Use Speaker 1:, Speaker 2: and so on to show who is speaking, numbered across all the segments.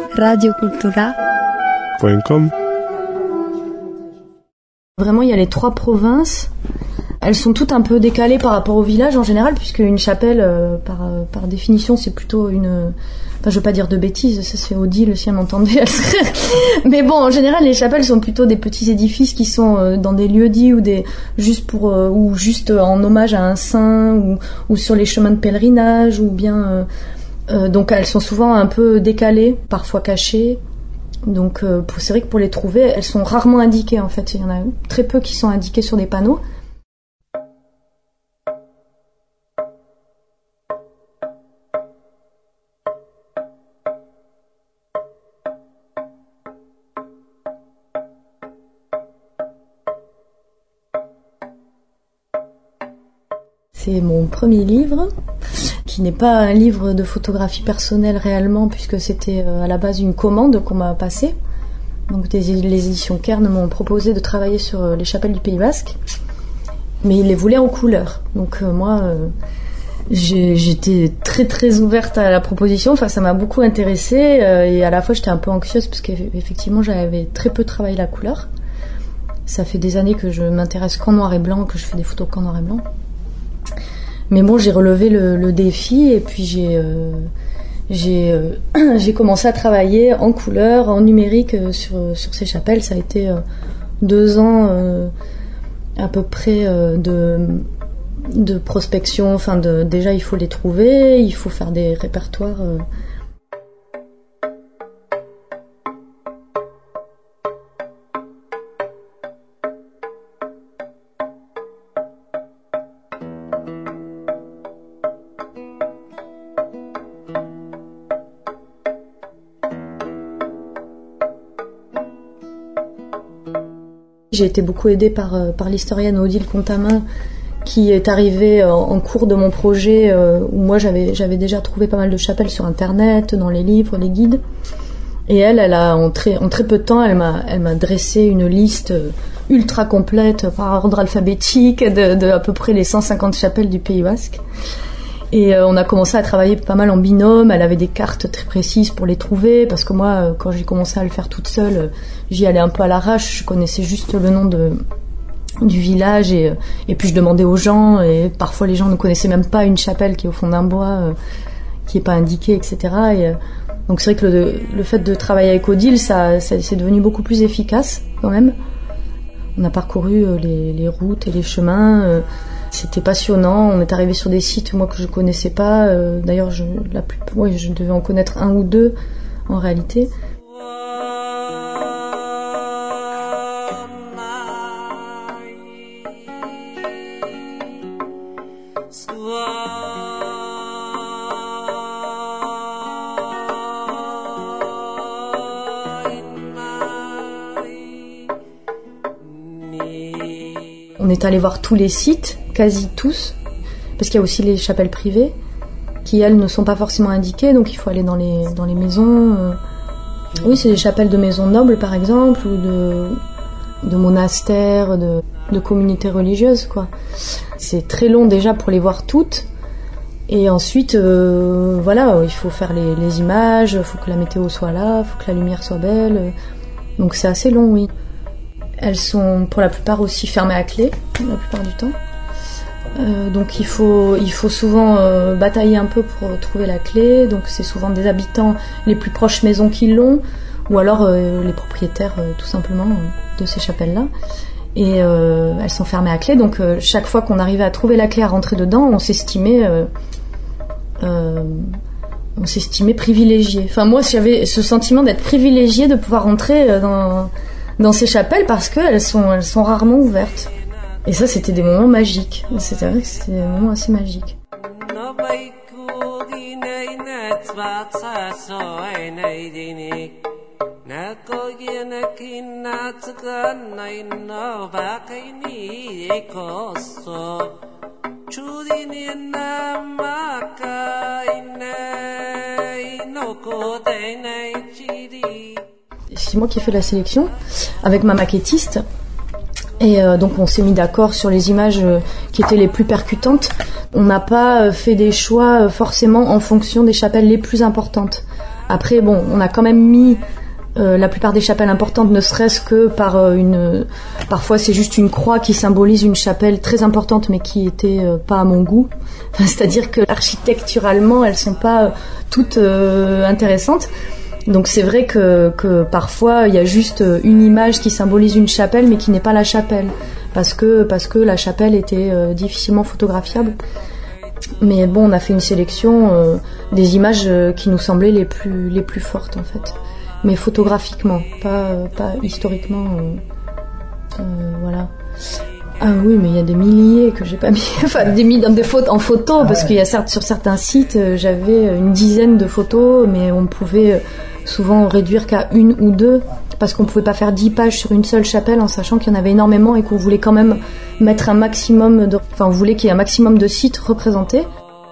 Speaker 1: radiocultura.com.
Speaker 2: Vraiment, il y a les 3 provinces. Elles sont toutes un peu décalées par rapport au village en général, puisque une chapelle, par définition, c'est plutôt une... Enfin, je veux pas dire de bêtises, ça c'est Odile, si elle m'entendait, elle serait... Mais bon, en général, les chapelles sont plutôt des petits édifices qui sont dans des lieux-dits ou juste en hommage à un saint ou sur les chemins de pèlerinage ou bien... donc elles sont souvent un peu décalées, parfois cachées. Donc c'est vrai que pour les trouver, elles sont rarement indiquées en fait. Il y en a très peu qui sont indiquées sur des panneaux. C'est mon premier livre, qui n'est pas un livre de photographie personnelle réellement, puisque c'était à la base une commande qu'on m'a passée. Donc les éditions Kern m'ont proposé de travailler sur les chapelles du Pays Basque, mais ils les voulaient en couleur. Donc moi, j'étais très très ouverte à la proposition, enfin ça m'a beaucoup intéressée, et à la fois j'étais un peu anxieuse, parce qu'effectivement j'avais très peu travaillé la couleur. Ça fait des années que je m'intéresse qu'en noir et blanc, que je fais des photos qu'en noir et blanc. Mais bon, j'ai relevé le défi et puis j'ai commencé à travailler en couleur, en numérique sur ces chapelles. Ça a été 2 ans à peu près de prospection. Enfin, déjà il faut les trouver, il faut faire des répertoires. J'ai été beaucoup aidée par l'historienne Odile Contamin, qui est arrivée en cours de mon projet, où moi j'avais déjà trouvé pas mal de chapelles sur internet, dans les livres, les guides. Et elle a en très peu de temps, elle m'a dressé une liste ultra complète par ordre alphabétique de à peu près les 150 chapelles du Pays Basque. Et on a commencé à travailler pas mal en binôme. Elle avait des cartes très précises pour les trouver, parce que moi, quand j'ai commencé à le faire toute seule, j'y allais un peu à l'arrache. Je connaissais juste le nom du village, et puis je demandais aux gens, et parfois les gens ne connaissaient même pas une chapelle qui est au fond d'un bois, qui est pas indiquée, etc. Et donc c'est vrai que le fait de travailler avec Odile, ça c'est devenu beaucoup plus efficace quand même. On a parcouru les routes et les chemins. C'était passionnant. On est arrivé sur des sites moi que je connaissais pas. D'ailleurs, je devais en connaître 1 ou 2 en réalité. On est allé voir tous les sites, quasi tous, parce qu'il y a aussi les chapelles privées qui, elles, ne sont pas forcément indiquées, donc il faut aller dans les maisons. Oui, c'est des chapelles de maisons nobles, par exemple, ou de monastères, de communautés religieuses, quoi. C'est très long déjà pour les voir toutes. Et ensuite, il faut faire les images, il faut que la météo soit là, il faut que la lumière soit belle. Donc c'est assez long, oui. Elles sont pour la plupart aussi fermées à clé, la plupart du temps. Donc il faut souvent batailler un peu pour trouver la clé. Donc c'est souvent des habitants les plus proches maisons qui l'ont, ou alors les propriétaires tout simplement de ces chapelles-là. Et elles sont fermées à clé. Donc chaque fois qu'on arrivait à trouver la clé à rentrer dedans, on s'estimait privilégié. Enfin moi j'avais ce sentiment d'être privilégiée de pouvoir rentrer dans ces chapelles, parce qu'elles sont rarement ouvertes. Et ça, c'était des moments magiques. C'est vrai que c'était des moments assez magiques. C'est moi qui ai fait la sélection avec ma maquettiste. Et donc on s'est mis d'accord sur les images qui étaient les plus percutantes. On n'a pas fait des choix forcément en fonction des chapelles les plus importantes. Après, bon, on a quand même mis la plupart des chapelles importantes, ne serait-ce que par parfois c'est juste une croix qui symbolise une chapelle très importante mais qui était pas à mon goût. Enfin, c'est-à-dire que architecturalement elles sont pas toutes intéressantes. Donc c'est vrai que parfois il y a juste une image qui symbolise une chapelle mais qui n'est pas la chapelle parce que la chapelle était difficilement photographiable. Mais bon, on a fait une sélection des images qui nous semblaient les plus fortes en fait. Mais photographiquement, pas historiquement. Voilà. Ah oui, mais il y a des milliers que j'ai pas mis. Enfin, en photo, parce qu'il y a sur certains sites, j'avais une dizaine de photos, mais on pouvait souvent réduire qu'à 1 ou 2, parce qu'on pouvait pas faire 10 pages sur une seule chapelle, en sachant qu'il y en avait énormément et qu'on voulait quand même mettre un maximum on voulait qu'il y ait un maximum de sites représentés.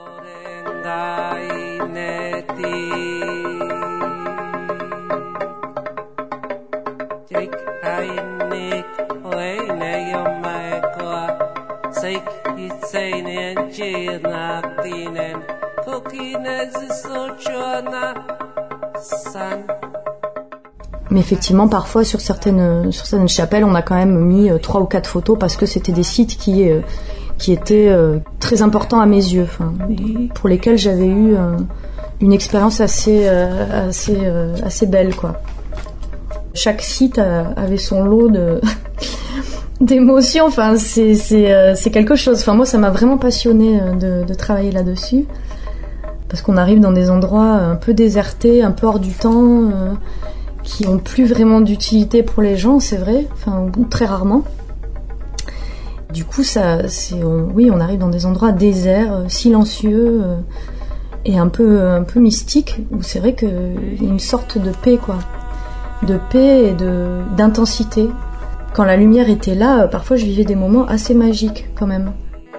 Speaker 2: Mais effectivement, parfois sur certaines chapelles, on a quand même mis 3 ou 4 photos parce que c'était des sites qui étaient très importants à mes yeux, pour lesquels j'avais eu une expérience assez belle, quoi. Chaque site avait son lot d'émotions. Enfin, c'est quelque chose. Enfin, moi, ça m'a vraiment passionnée de travailler là-dessus. Parce qu'on arrive dans des endroits un peu désertés, un peu hors du temps, qui n'ont plus vraiment d'utilité pour les gens, c'est vrai. Enfin, très rarement. Du coup, on arrive dans des endroits déserts, silencieux et un peu mystiques, où c'est vrai qu'il y a une sorte de paix, quoi. De paix et d'intensité. Quand la lumière était là, parfois je vivais des moments assez magiques quand même.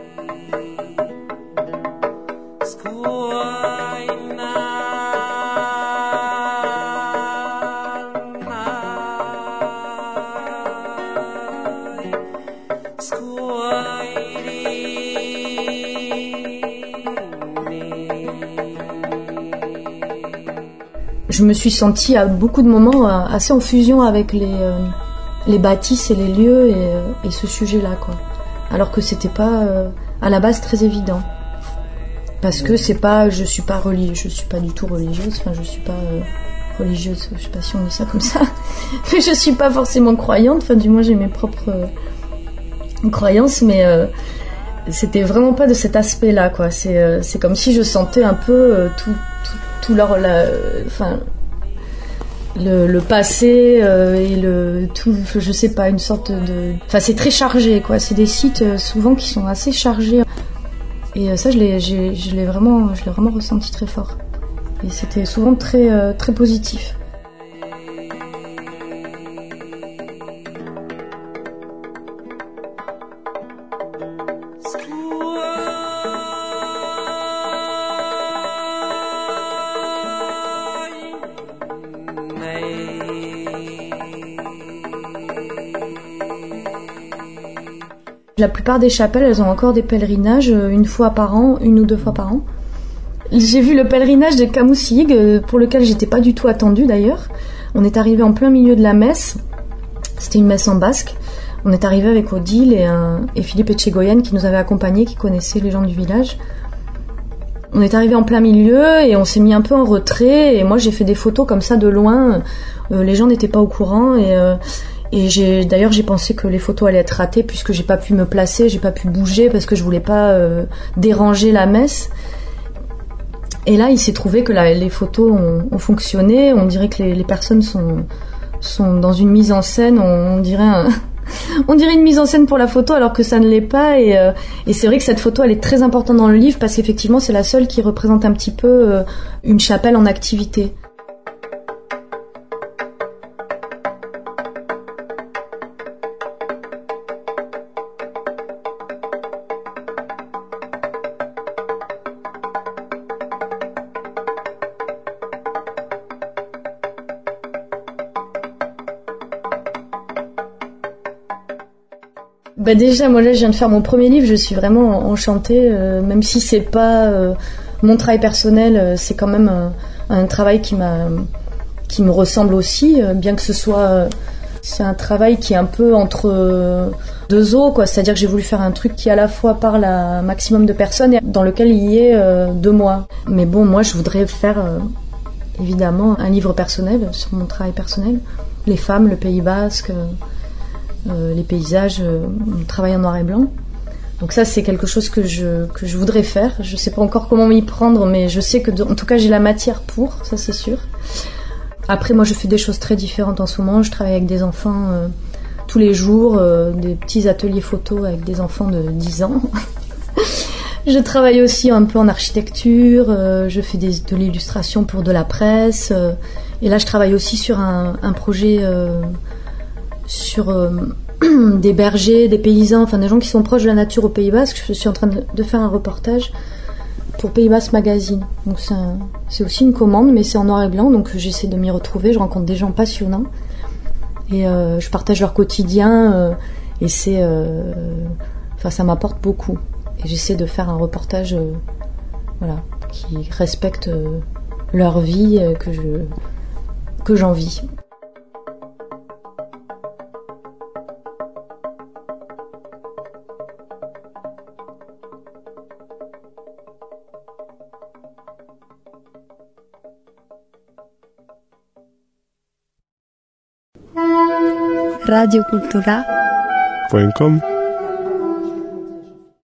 Speaker 2: Je me suis sentie à beaucoup de moments assez en fusion avec les bâtisses et les lieux et ce sujet-là, quoi. Alors que c'était pas à la base très évident. Parce que je suis pas du tout religieuse, enfin je suis pas religieuse, je sais pas si on dit ça comme ça, mais je suis pas forcément croyante, enfin du moins j'ai mes propres croyances, mais c'était vraiment pas de cet aspect-là, quoi. C'est comme si je sentais un peu tout le passé et le tout, je sais pas, une sorte de, enfin c'est très chargé, quoi. C'est des sites souvent qui sont assez chargés et ça je l'ai vraiment ressenti très fort et c'était souvent très très positif. La plupart des chapelles, elles ont encore des pèlerinages une ou deux fois par an. J'ai vu le pèlerinage de Kamushig, pour lequel j'étais pas du tout attendue d'ailleurs. On est arrivé en plein milieu de la messe. C'était une messe en basque. On est arrivé avec Odile et Philippe Etchegoyen qui nous avaient accompagnés, qui connaissaient les gens du village. On est arrivé en plein milieu et on s'est mis un peu en retrait. Et moi, j'ai fait des photos comme ça de loin. Les gens n'étaient pas au courant et j'ai pensé que les photos allaient être ratées puisque j'ai pas pu me placer, j'ai pas pu bouger parce que je voulais pas déranger la messe. Et là, il s'est trouvé que les photos ont fonctionné. On dirait que les personnes sont dans une mise en scène. On dirait une mise en scène pour la photo alors que ça ne l'est pas. Et c'est vrai que cette photo, elle est très importante dans le livre parce qu'effectivement, c'est la seule qui représente un petit peu une chapelle en activité. Déjà, moi là, je viens de faire mon premier livre, je suis vraiment enchantée, même si c'est pas mon travail personnel, c'est quand même un travail qui me ressemble aussi, bien que ce soit c'est un travail qui est un peu entre deux eaux, quoi. C'est-à-dire que j'ai voulu faire un truc qui à la fois parle à un maximum de personnes et dans lequel il y ait de moi. Mais bon, moi je voudrais faire évidemment un livre personnel sur mon travail personnel. Les femmes, le Pays Basque, les paysages, mon travail en noir et blanc. Donc ça c'est quelque chose que je voudrais faire. Je sais pas encore comment m'y prendre, mais je sais que en tout cas j'ai la matière pour, ça c'est sûr. Après moi je fais des choses très différentes en ce moment. Je travaille avec des enfants tous les jours, des petits ateliers photo avec des enfants de 10 ans. Je travaille aussi un peu en architecture, je fais de l'illustration pour de la presse. Et là je travaille aussi sur un projet sur des bergers, des paysans, enfin des gens qui sont proches de la nature au Pays Basque. Je suis en train de faire un reportage pour Pays Basque Magazine. Donc c'est aussi une commande, mais c'est en noir et blanc, donc j'essaie de m'y retrouver. Je rencontre des gens passionnants et je partage leur quotidien et ça m'apporte beaucoup. Et j'essaie de faire un reportage qui respecte leur vie que j'envie.
Speaker 3: radiocultura.com